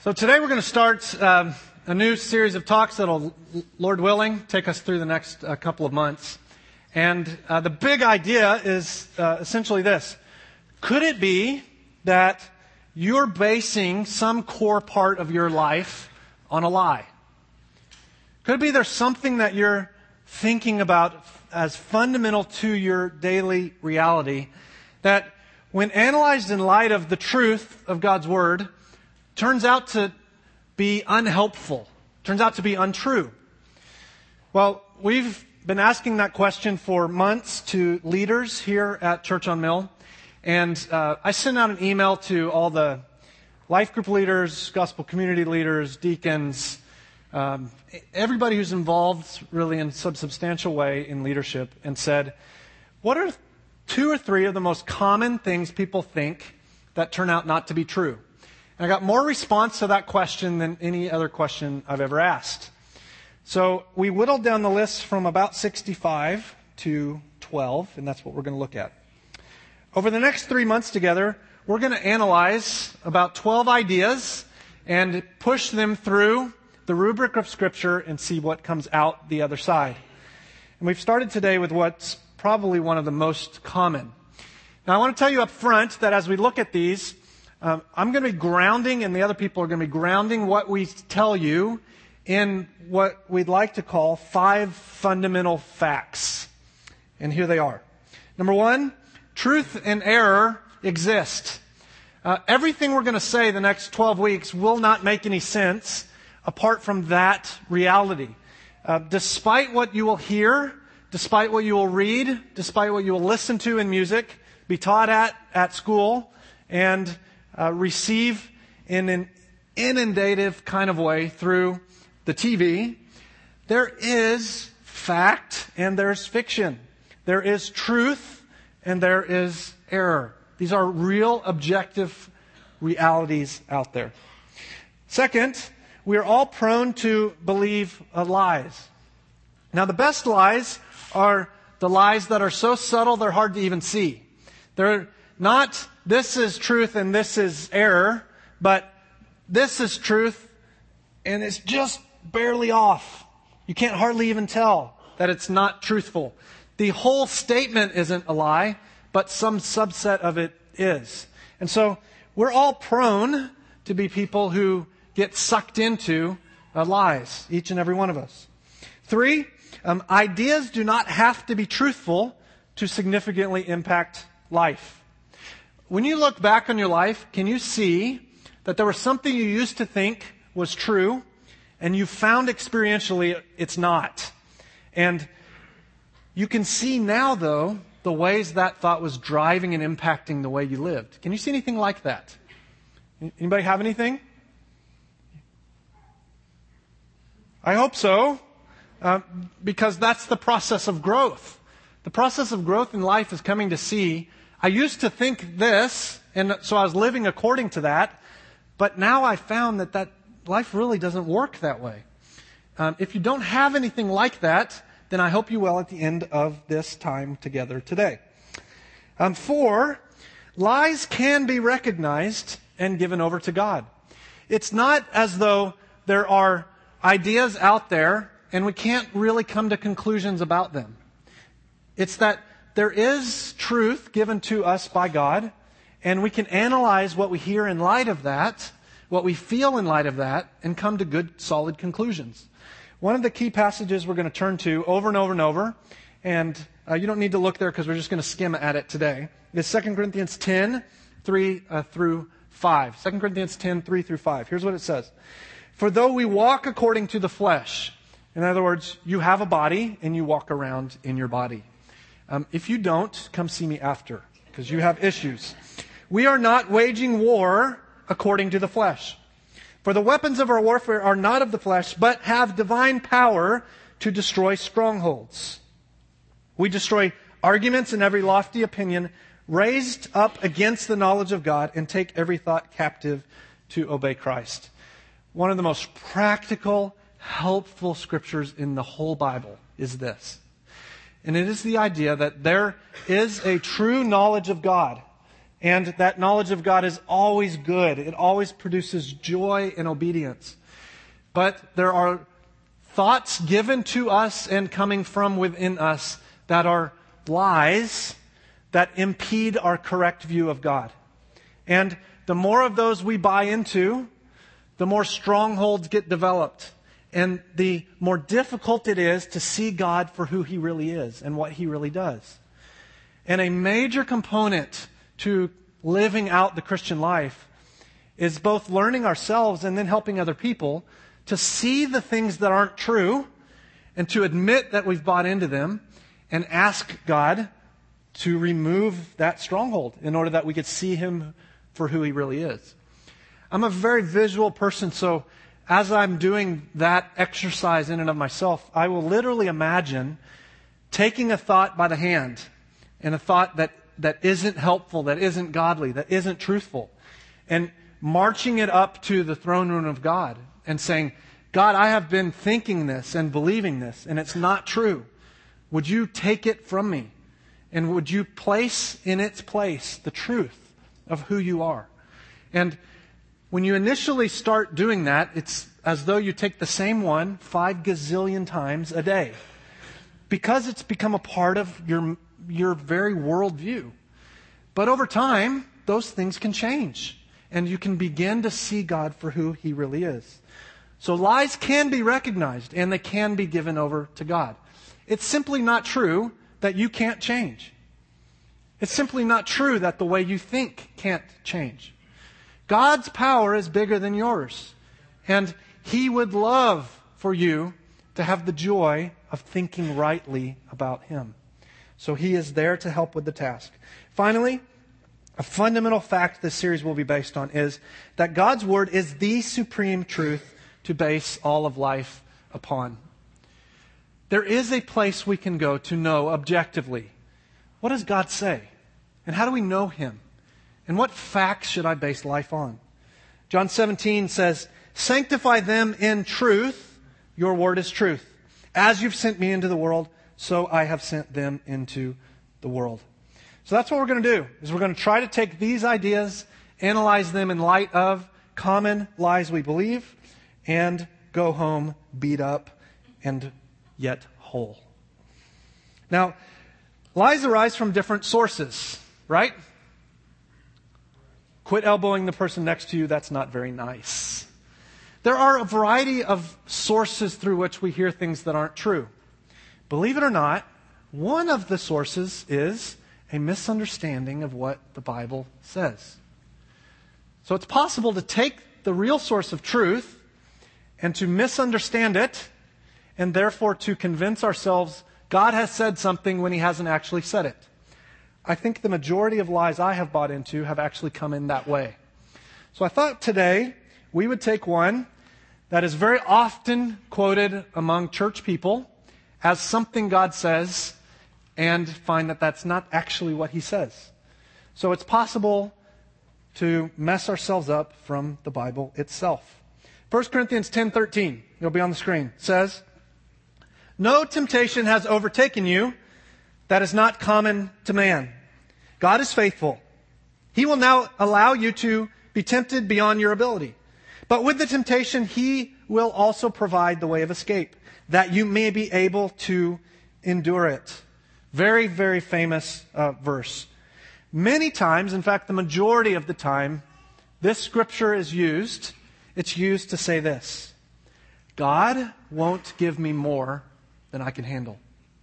So today we're going to start a new series of talks that'll, Lord willing, take us through the next couple of months. And the big idea is essentially this. Could it be that you're basing some core part of your life on a lie? Could it be there's something that you're thinking about as fundamental to your daily reality that when analyzed in light of the truth of God's Word, turns out to be unhelpful, turns out to be untrue? Well, we've been asking that question for months to leaders here at Church on Mill. And I sent out an email to all the life group leaders, gospel community leaders, deacons, everybody who's involved really in some substantial way in leadership, and said, what are 2 or 3 of the most common things people think that turn out not to be true? And I got more response to that question than any other question I've ever asked. So we whittled down the list from about 65 to 12, and that's what we're going to look at. Over the next 3 months together, we're going to analyze about 12 ideas and push them through the rubric of Scripture and see what comes out the other side. And we've started today with what's probably one of the most common. Now, I want to tell you up front that as we look at these, I'm going to be grounding, and the other people are going to be grounding what we tell you in what we'd like to call 5 fundamental facts. And here they are. Number 1, truth and error exist. Everything we're going to say the next 12 weeks will not make any sense apart from that reality. Despite what you will hear, despite what you will read, despite what you will listen to in music, be taught at school, and receive in an inundative kind of way through the TV, there is fact and there's fiction. There is truth and there is error. These are real objective realities out there. Second, we are all prone to believe lies. Now, the best lies are the lies that are so subtle they're hard to even see. They're not, this is truth and this is error, but this is truth and it's just barely off. You can't hardly even tell that it's not truthful. The whole statement isn't a lie, but some subset of it is. And so we're all prone to be people who get sucked into lies, each and every one of us. 3, ideas do not have to be truthful to significantly impact life. When you look back on your life, can you see that there was something you used to think was true, and you found experientially it's not? And you can see now, though, the ways that thought was driving and impacting the way you lived. Can you see anything like that? Anybody have anything? I hope so, because that's the process of growth. The process of growth in life is coming to see, I used to think this, and so I was living according to that, but now I found that life really doesn't work that way. If you don't have anything like that, then I hope you will at the end of this time together today. 4, lies can be recognized and given over to God. It's not as though there are ideas out there and we can't really come to conclusions about them. It's that there is truth given to us by God, and we can analyze what we hear in light of that, what we feel in light of that, and come to good, solid conclusions. One of the key passages we're going to turn to over and over and over, and you don't need to look there because we're just going to skim at it today, is 2 Corinthians 10, 3 through 5. 2 Corinthians 10, 3 through 5. Here's what it says. For though we walk according to the flesh, in other words, you have a body and you walk around in your body. If you don't, come see me after, because you have issues. We are not waging war according to the flesh. For the weapons of our warfare are not of the flesh, but have divine power to destroy strongholds. We destroy arguments and every lofty opinion raised up against the knowledge of God, and take every thought captive to obey Christ. One of the most practical, helpful scriptures in the whole Bible is this. And it is the idea that there is a true knowledge of God And that knowledge of God is always good. It always produces joy and obedience. But there are thoughts given to us and coming from within us that are lies that impede our correct view of God. And the more of those we buy into, the more strongholds get developed. And the more difficult it is to see God for who He really is and what He really does. And a major component to living out the Christian life is both learning ourselves and then helping other people to see the things that aren't true and to admit that we've bought into them and ask God to remove that stronghold in order that we could see Him for who He really is. I'm a very visual person, so as I'm doing that exercise in and of myself, I will literally imagine taking a thought by the hand and a thought that isn't helpful, that isn't godly, that isn't truthful, and marching it up to the throne room of God and saying, God, I have been thinking this and believing this, and it's not true. Would you take it from me? And would you place in its place the truth of who you are? And when you initially start doing that, it's as though you take the same one 5 gazillion times a day. Because it's become a part of your very worldview. But over time, those things can change. And you can begin to see God for who He really is. So lies can be recognized and they can be given over to God. It's simply not true that you can't change. It's simply not true that the way you think can't change. God's power is bigger than yours. And He would love for you to have the joy of thinking rightly about Him. So He is there to help with the task. Finally, a fundamental fact this series will be based on is that God's Word is the supreme truth to base all of life upon. There is a place we can go to know objectively, what does God say? And how do we know Him? And what facts should I base life on? John 17 says, sanctify them in truth. Your word is truth. As you've sent me into the world, so I have sent them into the world. So that's what we're going to do, is we're going to try to take these ideas, analyze them in light of common lies we believe, and go home beat up and yet whole. Now, lies arise from different sources, right? Quit elbowing the person next to you. That's not very nice. There are a variety of sources through which we hear things that aren't true. Believe it or not, one of the sources is a misunderstanding of what the Bible says. So it's possible to take the real source of truth and to misunderstand it, and therefore to convince ourselves God has said something when He hasn't actually said it. I think the majority of lies I have bought into have actually come in that way. So I thought today we would take one that is very often quoted among church people as something God says and find that that's not actually what He says. So it's possible to mess ourselves up from the Bible itself. 1 Corinthians 10:13, it'll be on the screen, says, no temptation has overtaken you that is not common to man. God is faithful. He will now allow you to be tempted beyond your ability. But with the temptation, He will also provide the way of escape, that you may be able to endure it. Very, very famous verse. Many times, in fact, the majority of the time, this scripture is used. It's used to say this: God won't give me more than I can handle.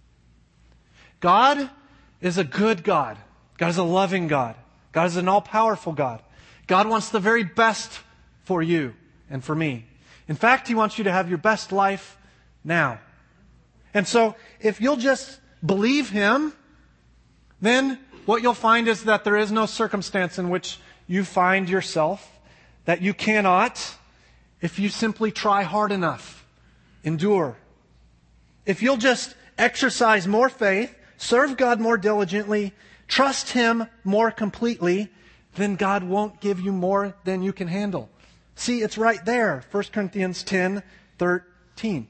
God is a good God. God is a loving God. God is an all-powerful God. God wants the very best for you and for me. In fact, He wants you to have your best life now. And so, if you'll just believe Him, then what you'll find is that there is no circumstance in which you find yourself that you cannot, if you simply try hard enough, endure. If you'll just exercise more faith, serve God more diligently, trust Him more completely, then God won't give you more than you can handle. See, it's right there, 1 Corinthians 10:13.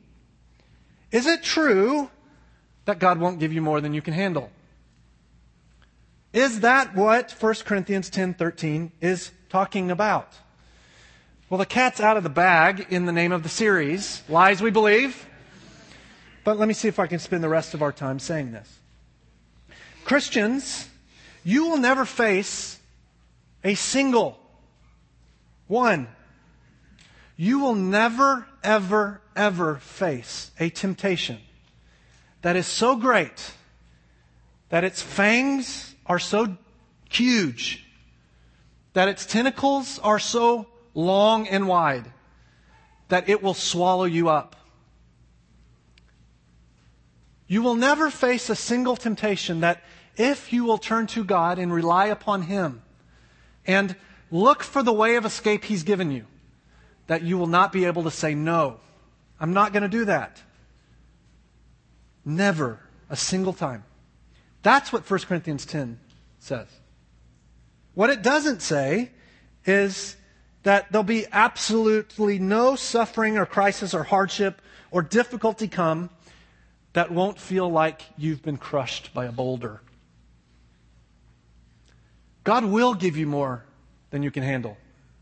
Is it true that God won't give you more than you can handle? Is that what 1 Corinthians 10:13 is talking about? Well, the cat's out of the bag in the name of the series, Lies We Believe. But let me see if I can spend the rest of our time saying this. Christians, you will never face a single one. You will never, ever, ever face a temptation that is so great, that its fangs are so huge, that its tentacles are so long and wide, that it will swallow you up. You will never face a single temptation that, if you will turn to God and rely upon Him and look for the way of escape He's given you, that you will not be able to say, no, I'm not going to do that. Never a single time. That's what 1 Corinthians 10 says. What it doesn't say is that there'll be absolutely no suffering or crisis or hardship or difficulty come that won't feel like you've been crushed by a boulder. God will give you more than you can handle.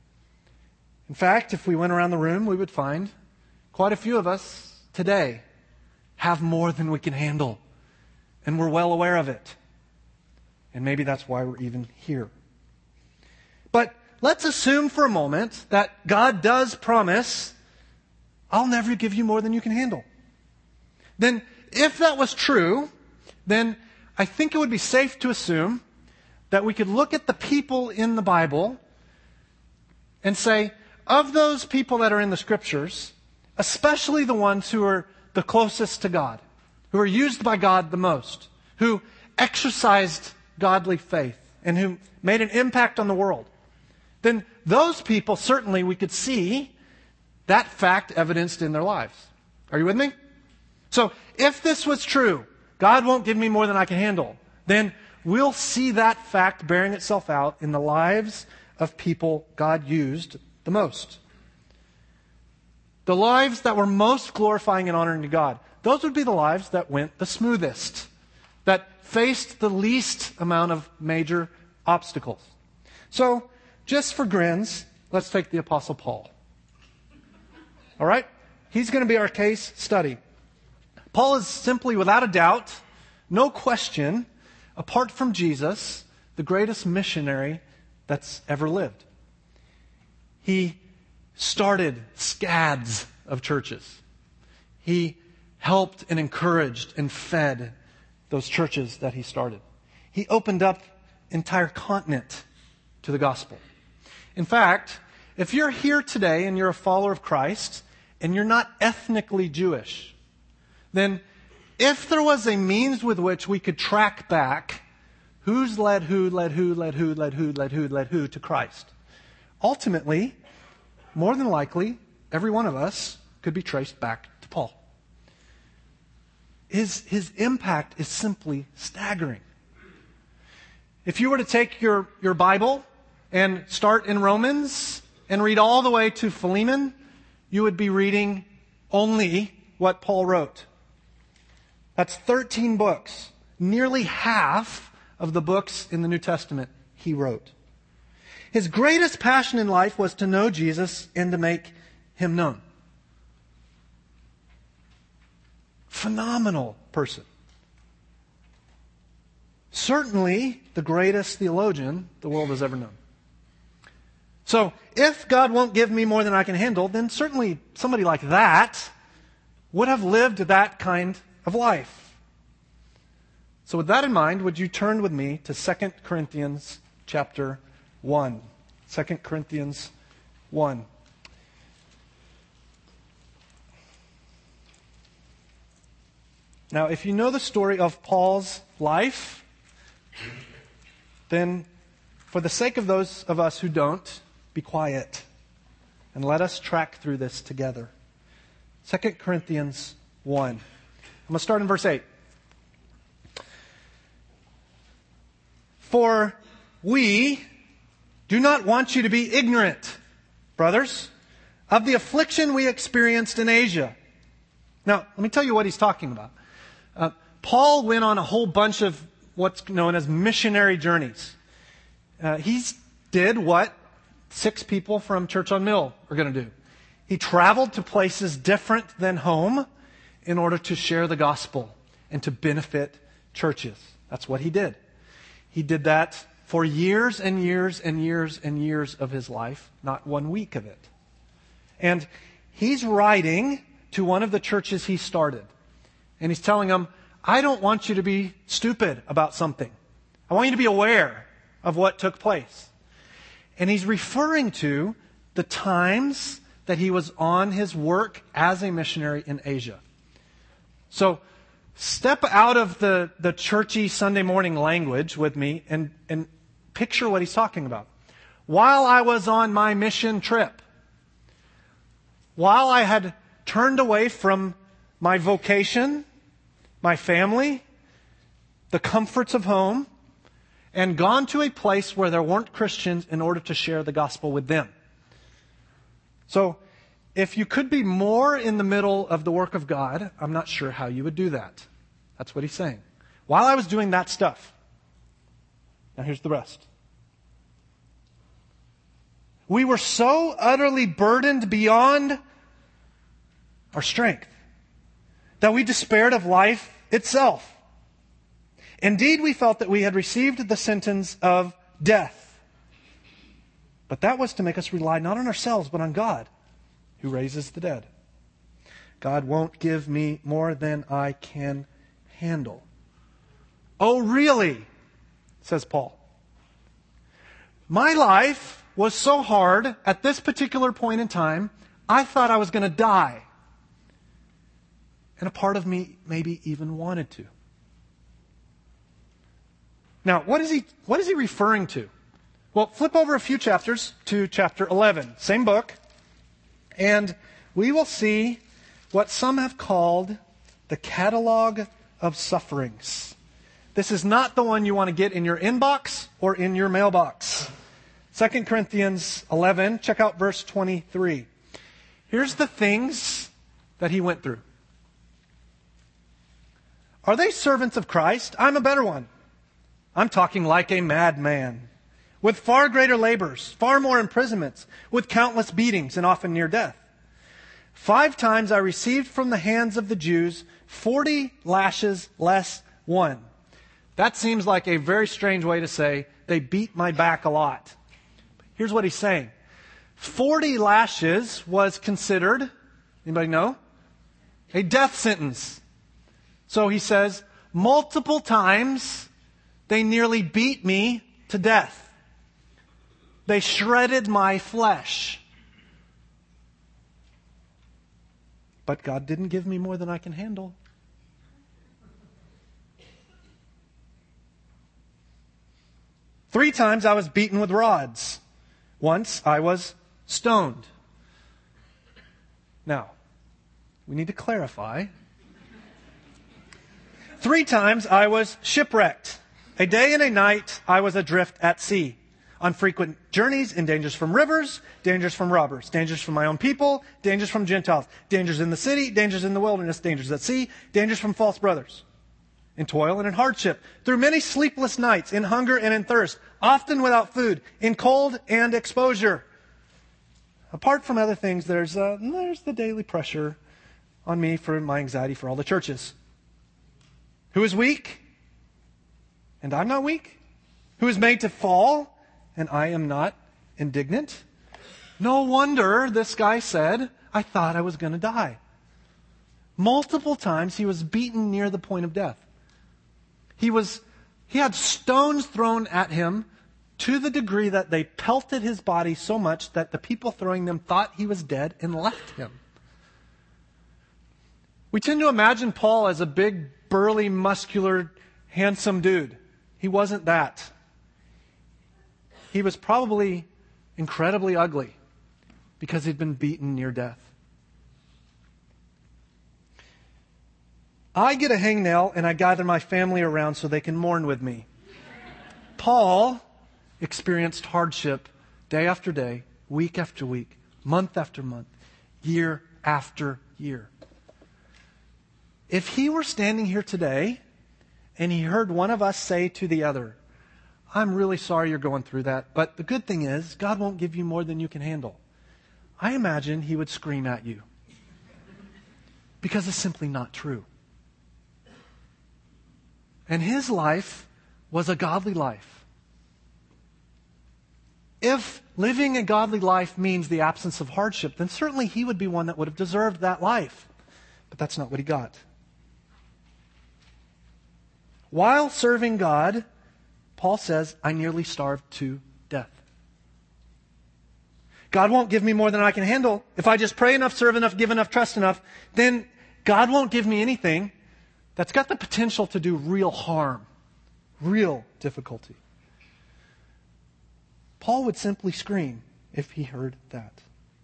In fact, if we went around the room, we would find quite a few of us today have more than we can handle. And we're well aware of it. And maybe that's why we're even here. But let's assume for a moment that God does promise, I'll never give you more than you can handle. Then, if that was true, then I think it would be safe to assume that we could look at the people in the Bible and say, of those people that are in the Scriptures, especially the ones who are the closest to God, who are used by God the most, who exercised godly faith, and who made an impact on the world, then those people, certainly we could see that fact evidenced in their lives. Are you with me? So, if this was true, God won't give me more than I can handle, then we'll see that fact bearing itself out in the lives of people God used the most. The lives that were most glorifying and honoring to God. Those would be the lives that went the smoothest, that faced the least amount of major obstacles. So, just for grins, let's take the Apostle Paul. All right? He's going to be our case study. Paul is simply, without a doubt, no question, apart from Jesus, the greatest missionary that's ever lived. He started scads of churches. He helped and encouraged and fed those churches that he started. He opened up entire continent to the gospel. In fact, if you're here today and you're a follower of Christ and you're not ethnically Jewish, then if there was a means with which we could track back who's led who to Christ, ultimately, more than likely, every one of us could be traced back to Paul. His impact is simply staggering. If you were to take your Bible and start in Romans and read all the way to Philemon, you would be reading only what Paul wrote. That's 13 books. Nearly half of the books in the New Testament he wrote. His greatest passion in life was to know Jesus and to make Him known. Phenomenal person. Certainly the greatest theologian the world has ever known. So, if God won't give me more than I can handle, then certainly somebody like that would have lived that kind of life. So with that in mind, would you turn with me to 2 Corinthians chapter 1. 2 Corinthians 1. Now, if you know the story of Paul's life, then for the sake of those of us who don't, be quiet and let us track through this together. 2 Corinthians 1. I'm going to start in verse 8. For we do not want you to be ignorant, brothers, of the affliction we experienced in Asia. Now, let me tell you what he's talking about. Paul went on a whole bunch of what's known as missionary journeys. He did what 6 people from Church on Mill are going to do. He traveled to places different than home in order to share the gospel and to benefit churches. That's what he did. He did that for years and years and years and years of his life, not 1 week of it. And he's writing to one of the churches he started. And he's telling them, I don't want you to be stupid about something. I want you to be aware of what took place. And he's referring to the times that he was on his work as a missionary in Asia. So step out of the churchy Sunday morning language with me and picture what he's talking about. While I was on my mission trip, while I had turned away from my vocation, my family, the comforts of home, and gone to a place where there weren't Christians in order to share the gospel with them. So, if you could be more in the middle of the work of God, I'm not sure how you would do that. That's what he's saying. While I was doing that stuff, now here's the rest. We were so utterly burdened beyond our strength that we despaired of life itself. Indeed, we felt that we had received the sentence of death. But that was to make us rely not on ourselves, but on God, who raises the dead. God won't give me more than I can handle. Oh, really? Says Paul. My life was so hard at this particular point in time, I thought I was going to die. And a part of me maybe even wanted to. Now, what is he referring to? Well, flip over a few chapters to chapter 11, same book, and we will see what some have called the catalog of sufferings. This is not the one you want to get in your inbox or in your mailbox. 2 Corinthians 11, check out verse 23. Here's the things that he went through. Are they servants of Christ? I'm a better one. I'm talking like a madman, with far greater labors, far more imprisonments, with countless beatings, and often near death. 5 times I received from the hands of the Jews 40 lashes less 1. That seems like a very strange way to say they beat my back a lot. Here's what he's saying. 40 lashes was considered, anybody know? A death sentence. So he says, multiple times they nearly beat me to death. They shredded my flesh. But God didn't give me more than I can handle. Three times I was beaten with rods. Once I was stoned. Now, we need to clarify. 3 times I was shipwrecked. A day and a night I was adrift at sea. On frequent journeys, in dangers from rivers, dangers from robbers, dangers from my own people, dangers from Gentiles, dangers in the city, dangers in the wilderness, dangers at sea, dangers from false brothers. In toil and in hardship, through many sleepless nights, in hunger and in thirst, often without food, in cold and exposure. Apart from other things, there's the daily pressure on me for my anxiety for all the churches. Who is weak? And I'm not weak. Who is made to fall? And I am not indignant. No wonder this guy said, I thought I was going to die. Multiple times he was beaten near the point of death. He had stones thrown at him to the degree that they pelted his body so much that the people throwing them thought he was dead and left him. We tend to imagine Paul as a big, burly, muscular, handsome dude. He wasn't that. He was probably incredibly ugly because he'd been beaten near death. I get a hangnail and I gather my family around so they can mourn with me. Paul experienced hardship day after day, week after week, month after month, year after year. If he were standing here today and he heard one of us say to the other, I'm really sorry you're going through that, but the good thing is God won't give you more than you can handle. I imagine he would scream at you. Because it's simply not true. And his life was a godly life. If living a godly life means the absence of hardship, then certainly he would be one that would have deserved that life. But that's not what he got. While serving God, Paul says, I nearly starved to death. God won't give me more than I can handle. If I just pray enough, serve enough, give enough, trust enough, then God won't give me anything that's got the potential to do real harm, real difficulty. Paul would simply scream if he heard that.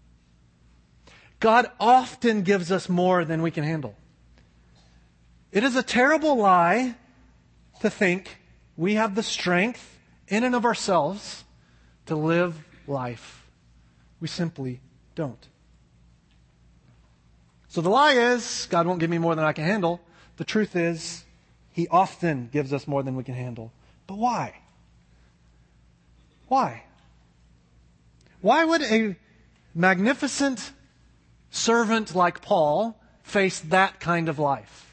God often gives us more than we can handle. It is a terrible lie to think we have the strength in and of ourselves to live life. We simply don't. So the lie is, God won't give me more than I can handle. The truth is, he often gives us more than we can handle. But why? Why? Why would a magnificent servant like Paul face that kind of life?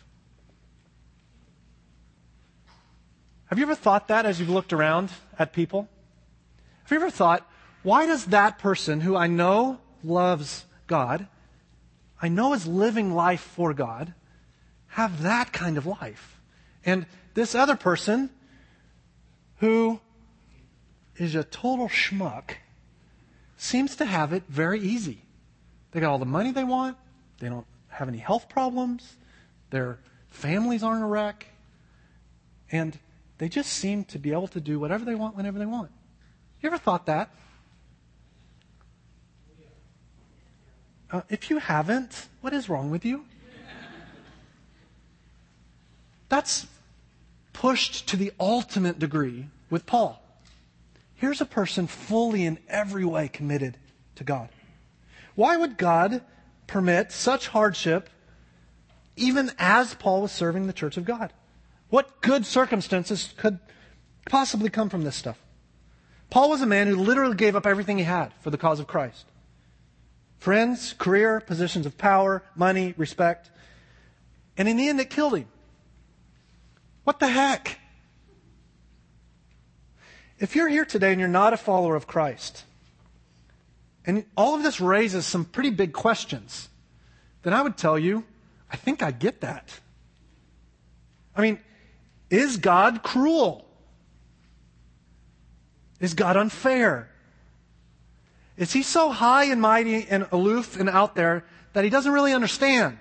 Have you ever thought that as you've looked around at people? Have you ever thought, why does that person who I know loves God, I know is living life for God, have that kind of life? And this other person who is a total schmuck seems to have it very easy. They got all the money they want. They don't have any health problems. Their families aren't a wreck. And they just seem to be able to do whatever they want whenever they want. You ever thought that? If you haven't, what is wrong with you? That's pushed to the ultimate degree with Paul. Here's a person fully in every way committed to God. Why would God permit such hardship even as Paul was serving the church of God? What good circumstances could possibly come from this stuff? Paul was a man who literally gave up everything he had for the cause of Christ. Friends, career, positions of power, money, respect. And in the end, it killed him. What the heck? If you're here today and you're not a follower of Christ, and all of this raises some pretty big questions, then I would tell you, I think I get that. I mean, is God cruel? Is God unfair? Is he so high and mighty and aloof and out there that he doesn't really understand?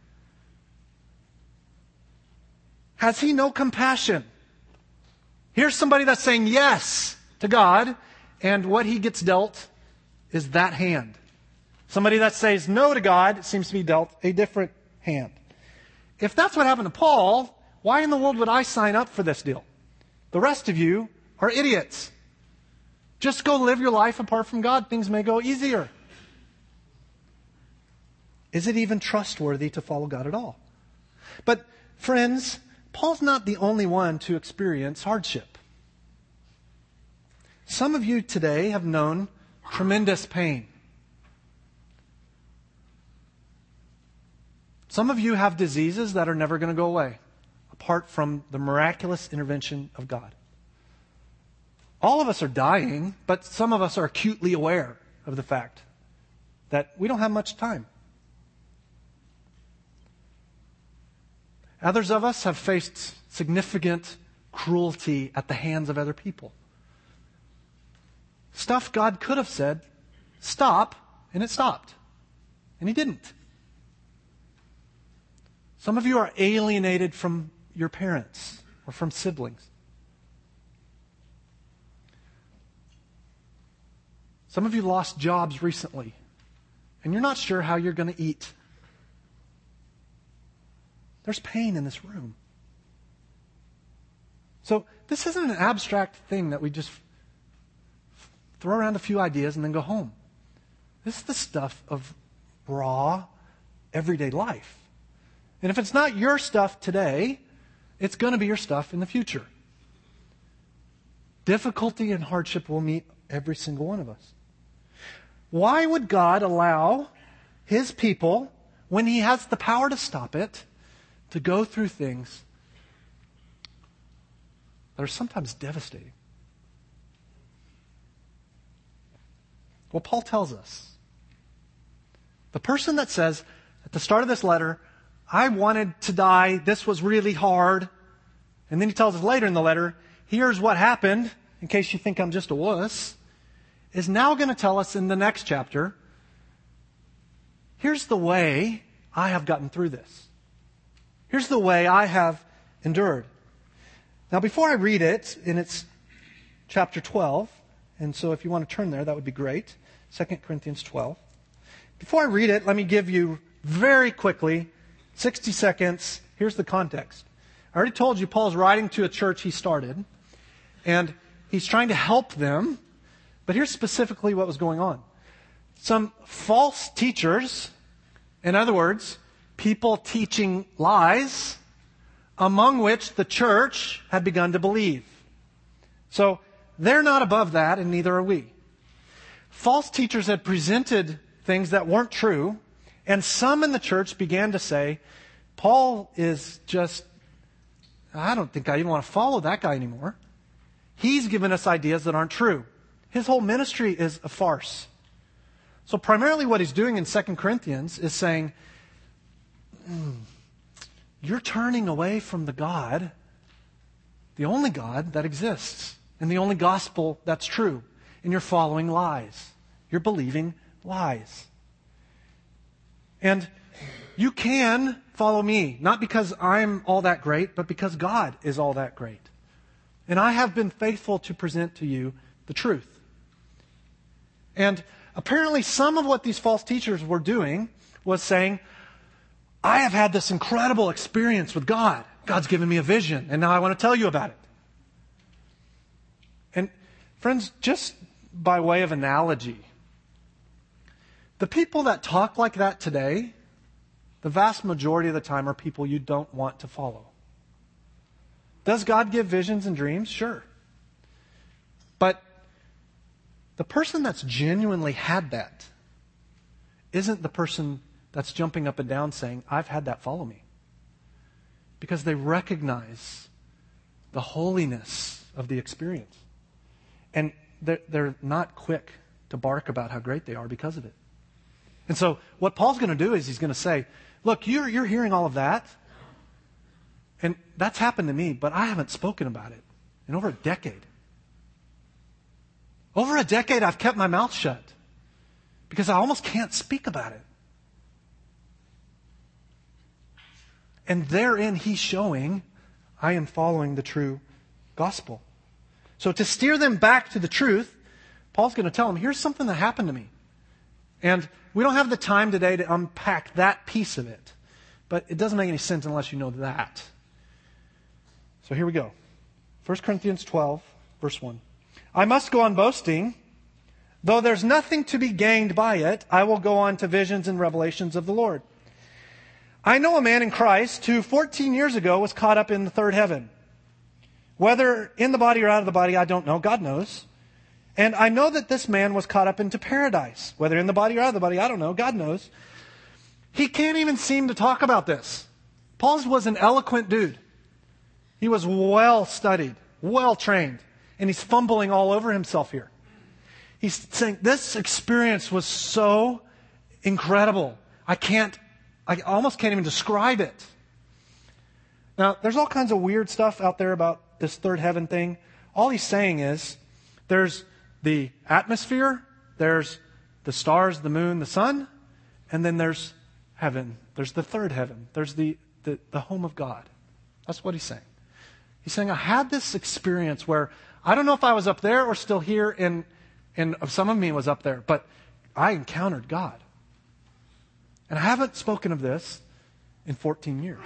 Has he no compassion? Here's somebody that's saying yes to God, and what he gets dealt is that hand. Somebody that says no to God seems to be dealt a different hand. If that's what happened to Paul, why in the world would I sign up for this deal? The rest of you are idiots. Just go live your life apart from God. Things may go easier. Is it even trustworthy to follow God at all? But friends, Paul's not the only one to experience hardship. Some of you today have known tremendous pain. Some of you have diseases that are never going to go away, apart from the miraculous intervention of God. All of us are dying, but some of us are acutely aware of the fact that we don't have much time. Others of us have faced significant cruelty at the hands of other people. Stuff God could have said, stop, and it stopped. And he didn't. Some of you are alienated from your parents or from siblings. Some of you lost jobs recently, and you're not sure how you're going to eat. There's pain in this room. So this isn't an abstract thing that we just throw around a few ideas and then go home. This is the stuff of raw, everyday life. And if it's not your stuff today, It's going to be your stuff in the future. Difficulty and hardship will meet every single one of us. Why would God allow His people, when He has the power to stop it, to go through things that are sometimes devastating? Well, Paul tells us. The person that says at the start of this letter, I wanted to die, this was really hard, and then he tells us later in the letter, here's what happened, in case you think I'm just a wuss, is now going to tell us in the next chapter, here's the way I have gotten through this. Here's the way I have endured. Now, before I read it, and it's chapter 12, and so if you want to turn there, that would be great. 2 Corinthians 12. Before I read it, let me give you very quickly, 60 seconds, here's the context. I already told you Paul's writing to a church he started, and he's trying to help them, but here's specifically what was going on. Some false teachers, in other words, people teaching lies, among which the church had begun to believe. So they're not above that, and neither are we. False teachers had presented things that weren't true, and some in the church began to say, Paul is just, I don't think I even want to follow that guy anymore. He's given us ideas that aren't true. His whole ministry is a farce. So primarily what he's doing in 2 Corinthians is saying, you're turning away from the God, the only God that exists, and the only gospel that's true. And you're following lies. You're believing lies. And you can follow me, not because I'm all that great, but because God is all that great. And I have been faithful to present to you the truth. And apparently some of what these false teachers were doing was saying, I have had this incredible experience with God. God's given me a vision, and now I want to tell you about it. And friends, just by way of analogy, the people that talk like that today, the vast majority of the time are people you don't want to follow. Does God give visions and dreams? Sure. But the person that's genuinely had that isn't the person that's jumping up and down saying, I've had that, follow me. Because they recognize the holiness of the experience. And they're not quick to bark about how great they are because of it. And so what Paul's going to do is he's going to say, look, you're hearing all of that, and that's happened to me, but I haven't spoken about it in over a decade. Over a decade I've kept my mouth shut because I almost can't speak about it. And therein he's showing I am following the true gospel. So to steer them back to the truth, Paul's going to tell them, here's something that happened to me. And we don't have the time today to unpack that piece of it. But it doesn't make any sense unless you know that. So here we go. 1 Corinthians 12, verse 1. I must go on boasting. Though there's nothing to be gained by it, I will go on to visions and revelations of the Lord. I know a man in Christ who 14 years ago was caught up in the third heaven. Whether in the body or out of the body, I don't know. God knows. And I know that this man was caught up into paradise. Whether in the body or out of the body, I don't know. God knows. He can't even seem to talk about this. Paul was an eloquent dude. He was well studied, well trained, and he's fumbling all over himself here. He's saying, this experience was so incredible. I almost can't even describe it. Now, there's all kinds of weird stuff out there about this third heaven thing. All he's saying is, there's the atmosphere, there's the stars, the moon, the sun, and then there's heaven. There's the third heaven. There's the home of God. That's what he's saying. He's saying, I had this experience where I don't know if I was up there or still here, and some of me was up there, but I encountered God. And I haven't spoken of this in 14 years.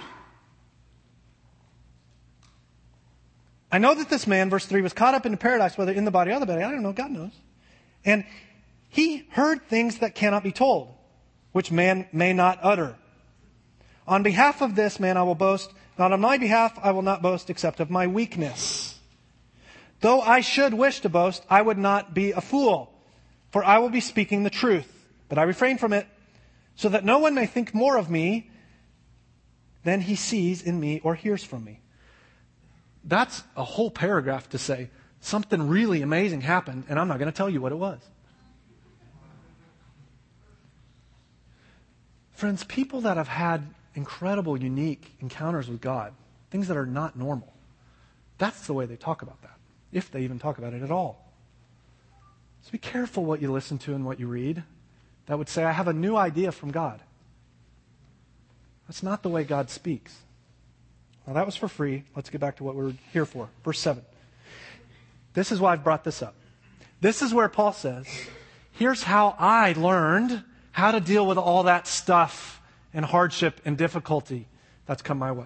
I know that this man, verse 3, was caught up into paradise, whether in the body or the body. I don't know. God knows. And he heard things that cannot be told, which man may not utter. On behalf of this man I will boast, Not on my behalf, I will not boast except of my weakness. Though I should wish to boast, I would not be a fool, for I will be speaking the truth. But I refrain from it, so that no one may think more of me than he sees in me or hears from me. That's a whole paragraph to say something really amazing happened, and I'm not going to tell you what it was. Friends, people that have had incredible, unique encounters with God, things that are not normal, that's the way they talk about that, if they even talk about it at all. So be careful what you listen to and what you read. That would say, I have a new idea from God. That's not the way God speaks. Well, that was for free. Let's get back to what we're here for. Verse 7. This is why I've brought this up. This is where Paul says, here's how I learned how to deal with all that stuff and hardship and difficulty that's come my way.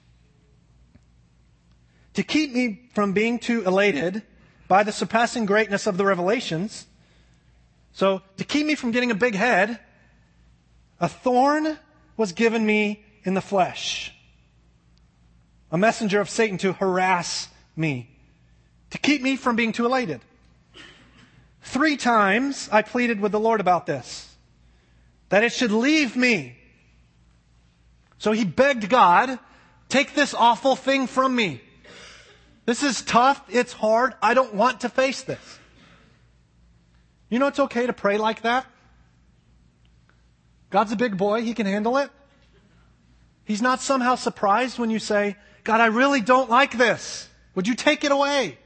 To keep me from being too elated by the surpassing greatness of the revelations, so to keep me from getting a big head, a thorn was given me in the flesh, a messenger of Satan to harass me, to keep me from being too elated. 3 times I pleaded with the Lord about this, that it should leave me. So he begged God, take this awful thing from me. This is tough. It's hard. I don't want to face this. You know it's okay to pray like that? God's a big boy. He can handle it. He's not somehow surprised when you say, God, I really don't like this. Would you take it away?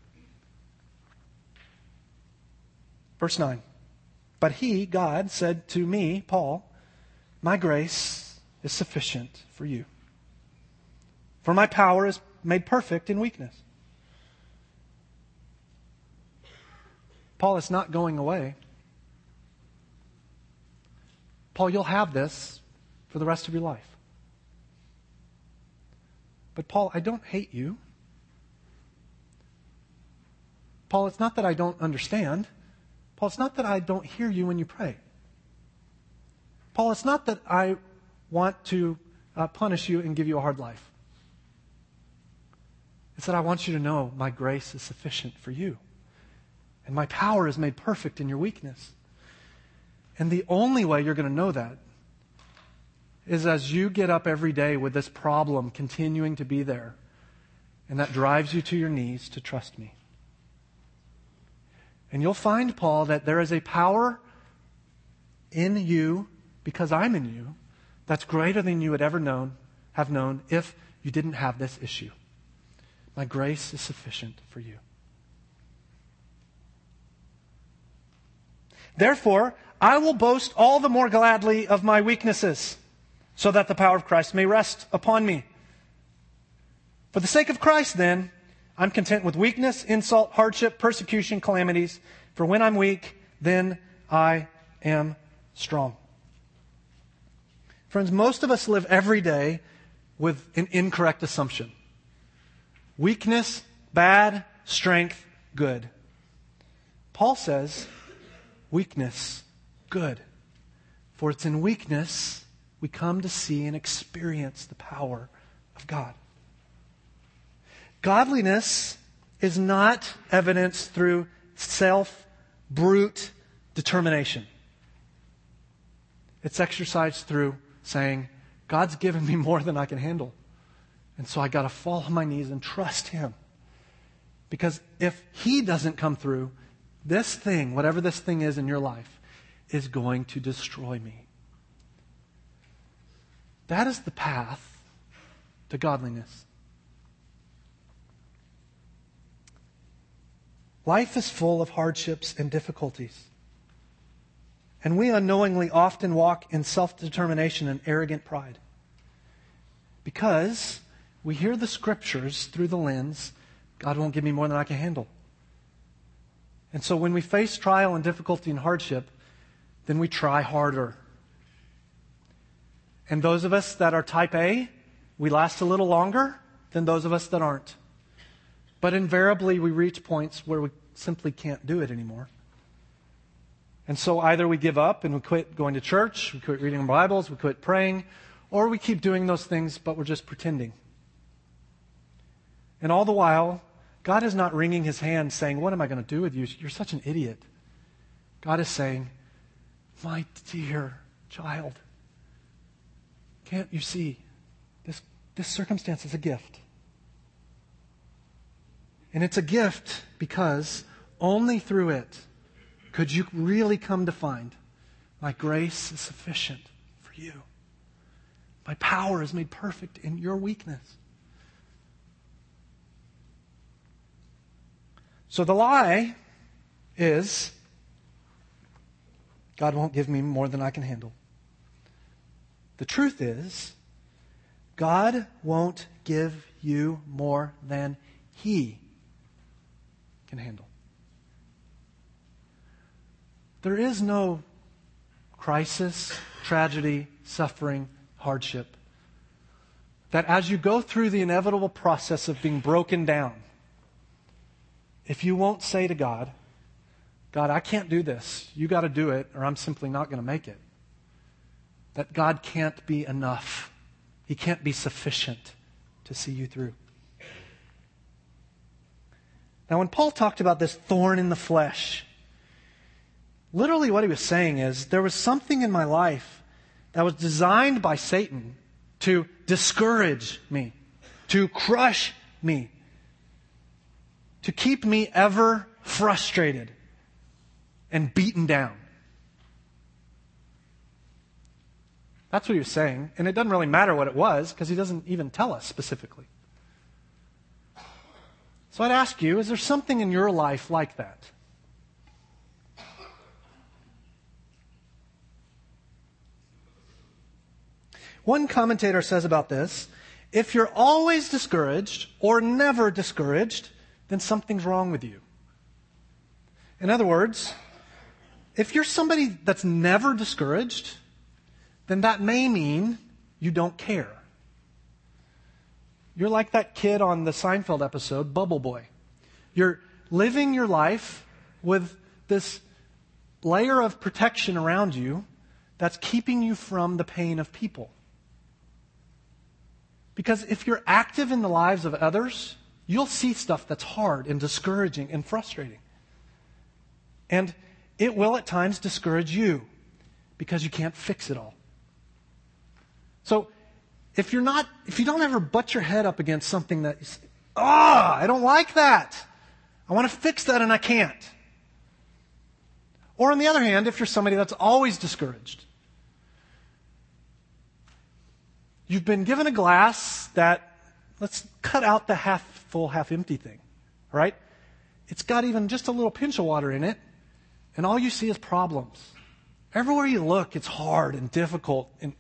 Verse 9. But he, God, said to me, Paul, my grace is sufficient for you. For my power is made perfect in weakness. Paul, it's not going away. Paul, you'll have this for the rest of your life. But Paul, I don't hate you. Paul, it's not that I don't understand. Paul, it's not that I don't hear you when you pray. Paul, it's not that I want to punish you and give you a hard life. It's that I want you to know my grace is sufficient for you. And my power is made perfect in your weakness. And the only way you're going to know that is as you get up every day with this problem continuing to be there. And that drives you to your knees to trust me. And you'll find, Paul, that there is a power in you, because I'm in you, that's greater than you would ever have known if you didn't have this issue. My grace is sufficient for you. Therefore, I will boast all the more gladly of my weaknesses, so that the power of Christ may rest upon me. For the sake of Christ, then, I'm content with weakness, insult, hardship, persecution, calamities. For when I'm weak, then I am strong. Friends, most of us live every day with an incorrect assumption. Weakness, bad. Strength, good. Paul says, weakness, good. For it's in weakness we come to see and experience the power of God. Godliness is not evidenced through brute determination. It's exercised through saying, God's given me more than I can handle. And so I got to fall on my knees and trust Him. Because if He doesn't come through, this thing, whatever this thing is in your life, is going to destroy me. That is the path to godliness. Life is full of hardships and difficulties. And we unknowingly often walk in self-determination and arrogant pride. Because we hear the Scriptures through the lens, God won't give me more than I can handle. And so when we face trial and difficulty and hardship, then we try harder. And those of us that are type A, we last a little longer than those of us that aren't. But invariably we reach points where we simply can't do it anymore. And so either we give up and we quit going to church, we quit reading our Bibles, we quit praying, or we keep doing those things but we're just pretending And all the while, God is not wringing his hands saying, what am I going to do with you? You're such an idiot. God is saying, my dear child, can't you see? This circumstance is a gift. And it's a gift because only through it could you really come to find my grace is sufficient for you. My power is made perfect in your weakness. So the lie is, God won't give me more than I can handle. The truth is, God won't give you more than He can handle. There is no crisis, tragedy, suffering, hardship that as you go through the inevitable process of being broken down, if you won't say to God, God, I can't do this. You got to do it, or I'm simply not going to make it. That God can't be enough. He can't be sufficient to see you through. Now, when Paul talked about this thorn in the flesh, literally what he was saying is, there was something in my life that was designed by Satan to discourage me, to crush me, to keep me ever frustrated and beaten down. That's what he was saying. And it doesn't really matter what it was because he doesn't even tell us specifically. So I'd ask you, is there something in your life like that? One commentator says about this, if you're always discouraged or never discouraged, then something's wrong with you. In other words, if you're somebody that's never discouraged, then that may mean you don't care. You're like that kid on the Seinfeld episode, Bubble Boy. You're living your life with this layer of protection around you that's keeping you from the pain of people. Because if you're active in the lives of others, you'll see stuff that's hard and discouraging and frustrating. And it will at times discourage you because you can't fix it all. So if you don't ever butt your head up against something that, I don't like that. I want to fix that and I can't. Or on the other hand, if you're somebody that's always discouraged, you've been given a glass that, let's cut out the half full, half empty thing, right? It's got even just a little pinch of water in it, and all you see is problems. Everywhere you look, it's hard and difficult. And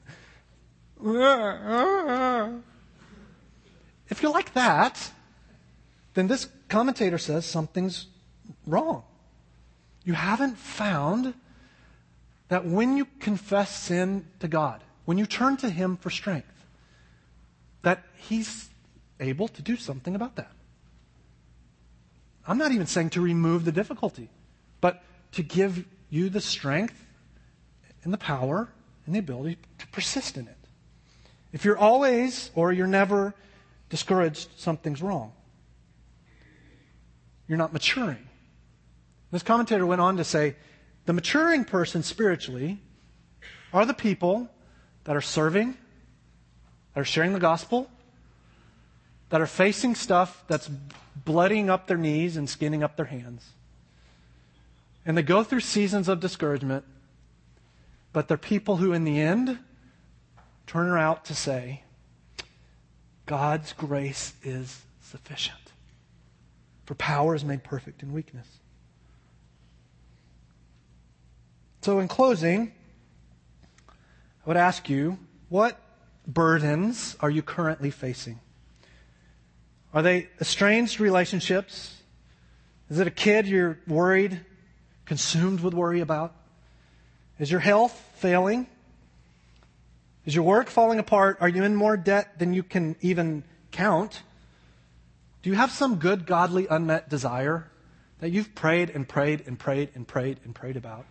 if you're like that, then this commentator says something's wrong. You haven't found that when you confess sin to God, when you turn to Him for strength, that He's able to do something about that. I'm not even saying to remove the difficulty, but to give you the strength and the power and the ability to persist in it. If you're always or you're never discouraged, something's wrong. You're not maturing. This commentator went on to say, the maturing person spiritually are the people that are serving, that are sharing the gospel, that are facing stuff that's bloodying up their knees and skinning up their hands. And they go through seasons of discouragement, but they're people who in the end turn around to say, God's grace is sufficient. For power is made perfect in weakness. So in closing, I would ask you, what burdens are you currently facing? Are they estranged relationships? Is it a kid you're worried, consumed with worry about? Is your health failing? Is your work falling apart? Are you in more debt than you can even count? Do you have some good, godly, unmet desire that you've prayed and prayed and prayed and prayed and prayed about?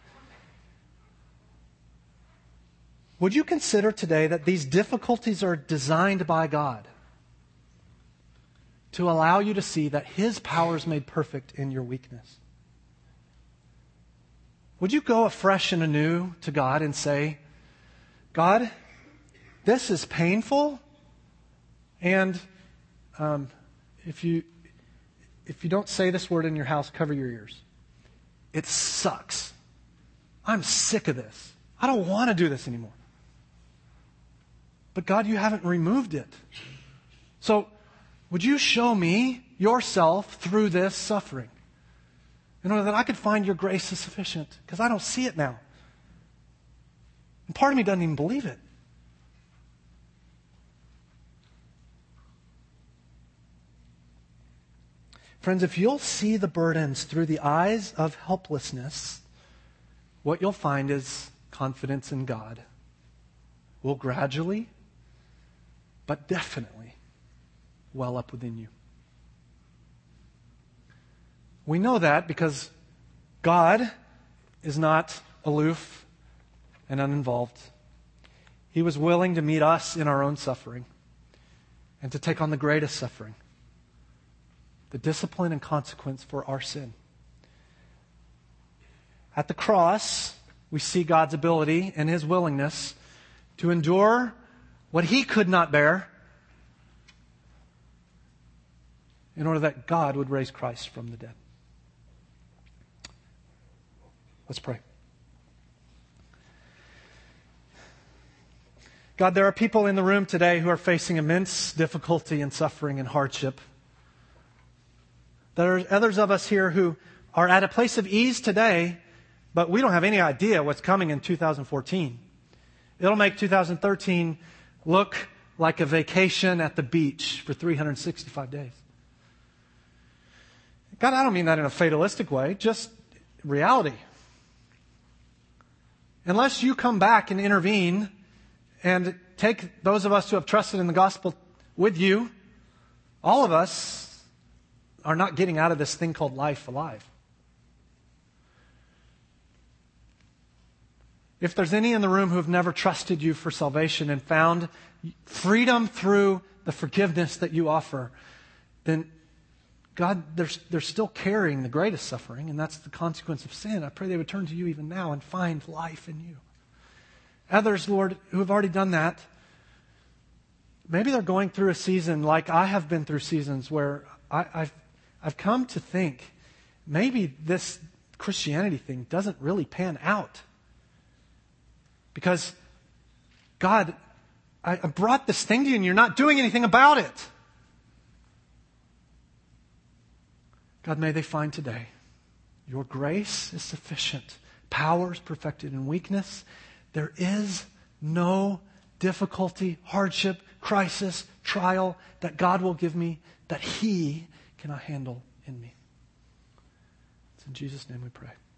Would you consider today that these difficulties are designed by God to allow you to see that His power is made perfect in your weakness. Would you go afresh and anew to God and say, God, this is painful, and if you don't say this word in your house, cover your ears. It sucks. I'm sick of this. I don't want to do this anymore. But God, you haven't removed it. So, would you show me yourself through this suffering in order that I could find your grace is sufficient? Because I don't see it now. And part of me doesn't even believe it. Friends, if you'll see the burdens through the eyes of helplessness, what you'll find is confidence in God will gradually, but definitely, well up within you. We know that because God is not aloof and uninvolved. He was willing to meet us in our own suffering and to take on the greatest suffering, the discipline and consequence for our sin. At the cross, we see God's ability and His willingness to endure what He could not bear in order that God would raise Christ from the dead. Let's pray. God, there are people in the room today who are facing immense difficulty and suffering and hardship. There are others of us here who are at a place of ease today, but we don't have any idea what's coming in 2014. It'll make 2013 look like a vacation at the beach for 365 days. God, I don't mean that in a fatalistic way, just reality. Unless you come back and intervene and take those of us who have trusted in the gospel with you, all of us are not getting out of this thing called life alive. If there's any in the room who have never trusted you for salvation and found freedom through the forgiveness that you offer, then God, they're still carrying the greatest suffering, and that's the consequence of sin. I pray they would turn to you even now and find life in you. Others, Lord, who have already done that, maybe they're going through a season like I have been through seasons where I've come to think maybe this Christianity thing doesn't really pan out. Because, God, I brought this thing to you and you're not doing anything about it. God, may they find today your grace is sufficient. Power is perfected in weakness. There is no difficulty, hardship, crisis, trial that God will give me that He cannot handle in me. It's in Jesus' name we pray.